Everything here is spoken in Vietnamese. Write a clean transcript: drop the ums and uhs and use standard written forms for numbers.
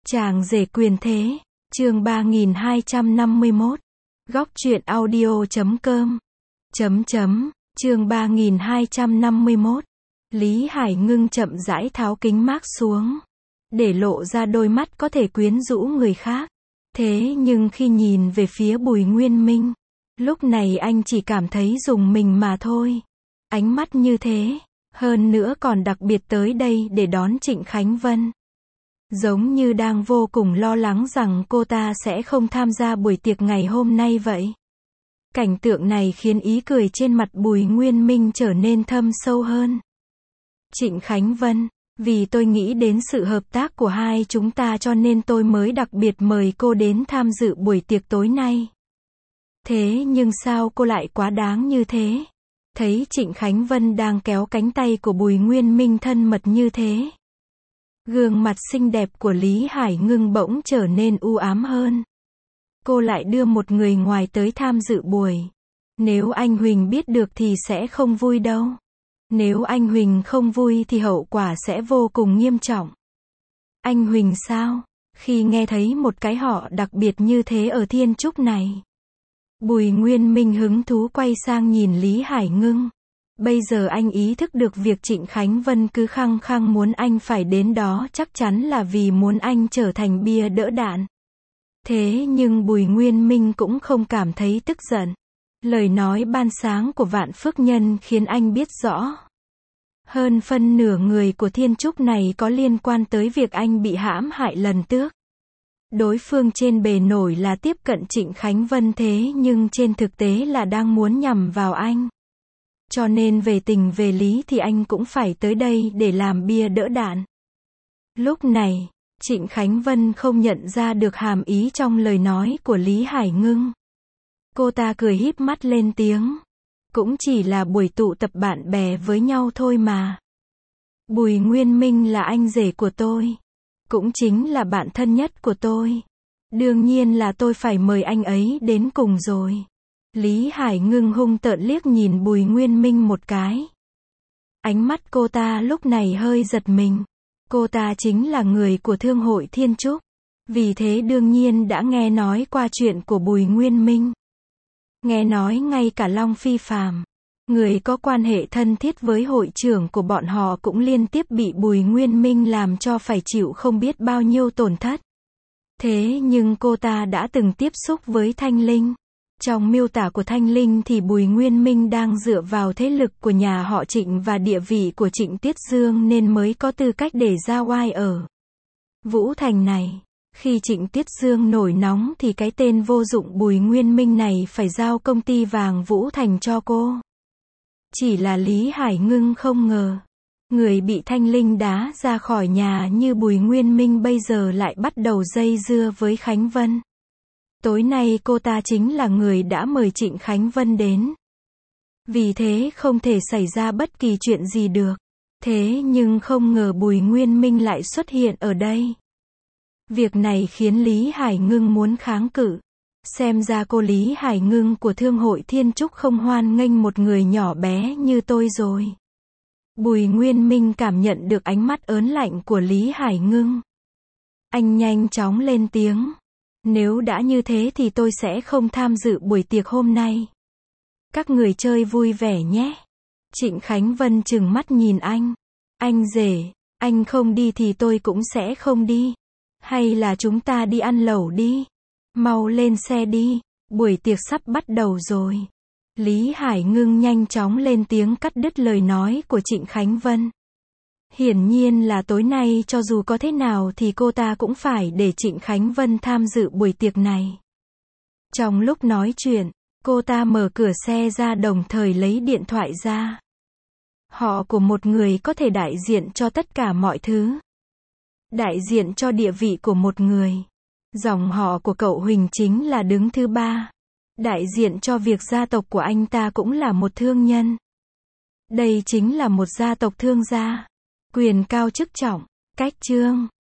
Chàng rể quyền thế, chương 3251. Góc truyện audio.com. Chương 3251. Lý Hải Ngưng chậm rãi tháo kính mác xuống, để lộ ra đôi mắt có thể quyến rũ người khác. Thế nhưng khi nhìn về phía Bùi Nguyên Minh, lúc này anh chỉ cảm thấy rùng mình mà thôi. Ánh mắt như thế, hơn nữa còn đặc biệt tới đây để đón Trịnh Khánh Vân. Giống như đang vô cùng lo lắng rằng cô ta sẽ không tham gia buổi tiệc ngày hôm nay vậy. Cảnh tượng này khiến ý cười trên mặt Bùi Nguyên Minh trở nên thâm sâu hơn. Trịnh Khánh Vân, vì tôi nghĩ đến sự hợp tác của hai chúng ta cho nên tôi mới đặc biệt mời cô đến tham dự buổi tiệc tối nay. Thế nhưng sao cô lại quá đáng như thế? Thấy Trịnh Khánh Vân đang kéo cánh tay của Bùi Nguyên Minh thân mật như thế, gương mặt xinh đẹp của Lý Hải Ngưng bỗng trở nên u ám hơn. Cô lại đưa một người ngoài tới tham dự buổi. Nếu anh Huỳnh biết được thì sẽ không vui đâu. Nếu anh Huỳnh không vui thì hậu quả sẽ vô cùng nghiêm trọng. Anh Huỳnh sao? Khi nghe thấy một cái họ đặc biệt như thế ở Thiên Trúc này, Bùi Nguyên Minh hứng thú quay sang nhìn Lý Hải Ngưng. Bây giờ anh ý thức được việc Trịnh Khánh Vân cứ khăng khăng muốn anh phải đến đó chắc chắn là vì muốn anh trở thành bia đỡ đạn. Thế nhưng Bùi Nguyên Minh cũng không cảm thấy tức giận. Lời nói ban sáng của Vạn Phước Nhân khiến anh biết rõ. Hơn phân nửa người của Thiên Trúc này có liên quan tới việc anh bị hãm hại lần trước. Đối phương trên bề nổi là tiếp cận Trịnh Khánh Vân thế nhưng trên thực tế là đang muốn nhằm vào anh. Cho nên về tình về lý thì anh cũng phải tới đây để làm bia đỡ đạn. Lúc này, Trịnh Khánh Vân không nhận ra được hàm ý trong lời nói của Lý Hải Ngưng. Cô ta cười híp mắt lên tiếng. Cũng chỉ là buổi tụ tập bạn bè với nhau thôi mà. Bùi Nguyên Minh là anh rể của tôi. Cũng chính là bạn thân nhất của tôi. Đương nhiên là tôi phải mời anh ấy đến cùng rồi. Lý Hải Ngưng hung tợn liếc nhìn Bùi Nguyên Minh một cái. Ánh mắt cô ta lúc này hơi giật mình. Cô ta chính là người của Thương hội Thiên Trúc. Vì thế đương nhiên đã nghe nói qua chuyện của Bùi Nguyên Minh. Nghe nói ngay cả Long Phi Phàm, người có quan hệ thân thiết với hội trưởng của bọn họ cũng liên tiếp bị Bùi Nguyên Minh làm cho phải chịu không biết bao nhiêu tổn thất. Thế nhưng cô ta đã từng tiếp xúc với Thanh Linh. Trong miêu tả của Thanh Linh thì Bùi Nguyên Minh đang dựa vào thế lực của nhà họ Trịnh và địa vị của Trịnh Tiết Dương nên mới có tư cách để ra oai ở Vũ Thành này. Khi Trịnh Tiết Dương nổi nóng thì cái tên vô dụng Bùi Nguyên Minh này phải giao công ty vàng Vũ Thành cho cô. Chỉ là Lý Hải Ngưng không ngờ, người bị Thanh Linh đá ra khỏi nhà như Bùi Nguyên Minh bây giờ lại bắt đầu dây dưa với Khánh Vân. Tối nay cô ta chính là người đã mời Trịnh Khánh Vân đến. Vì thế không thể xảy ra bất kỳ chuyện gì được. Thế nhưng không ngờ Bùi Nguyên Minh lại xuất hiện ở đây. Việc này khiến Lý Hải Ngưng muốn kháng cự. Xem ra cô Lý Hải Ngưng của Thương hội Thiên Trúc không hoan nghênh một người nhỏ bé như tôi rồi. Bùi Nguyên Minh cảm nhận được ánh mắt ớn lạnh của Lý Hải Ngưng. Anh nhanh chóng lên tiếng. Nếu đã như thế thì tôi sẽ không tham dự buổi tiệc hôm nay. Các người chơi vui vẻ nhé. Trịnh Khánh Vân trừng mắt nhìn anh. Anh rể, anh không đi thì tôi cũng sẽ không đi. Hay là chúng ta đi ăn lẩu đi. Mau lên xe đi. Buổi tiệc sắp bắt đầu rồi. Lý Hải Ngưng nhanh chóng lên tiếng cắt đứt lời nói của Trịnh Khánh Vân. Hiển nhiên là tối nay cho dù có thế nào thì cô ta cũng phải để Trịnh Khánh Vân tham dự buổi tiệc này. Trong lúc nói chuyện, cô ta mở cửa xe ra đồng thời lấy điện thoại ra. Họ của một người có thể đại diện cho tất cả mọi thứ. Đại diện cho địa vị của một người. Dòng họ của cậu Huỳnh chính là đứng thứ ba. Đại diện cho việc gia tộc của anh ta cũng là một thương nhân. Đây chính là một gia tộc thương gia. Quyền cao chức trọng, cách trương.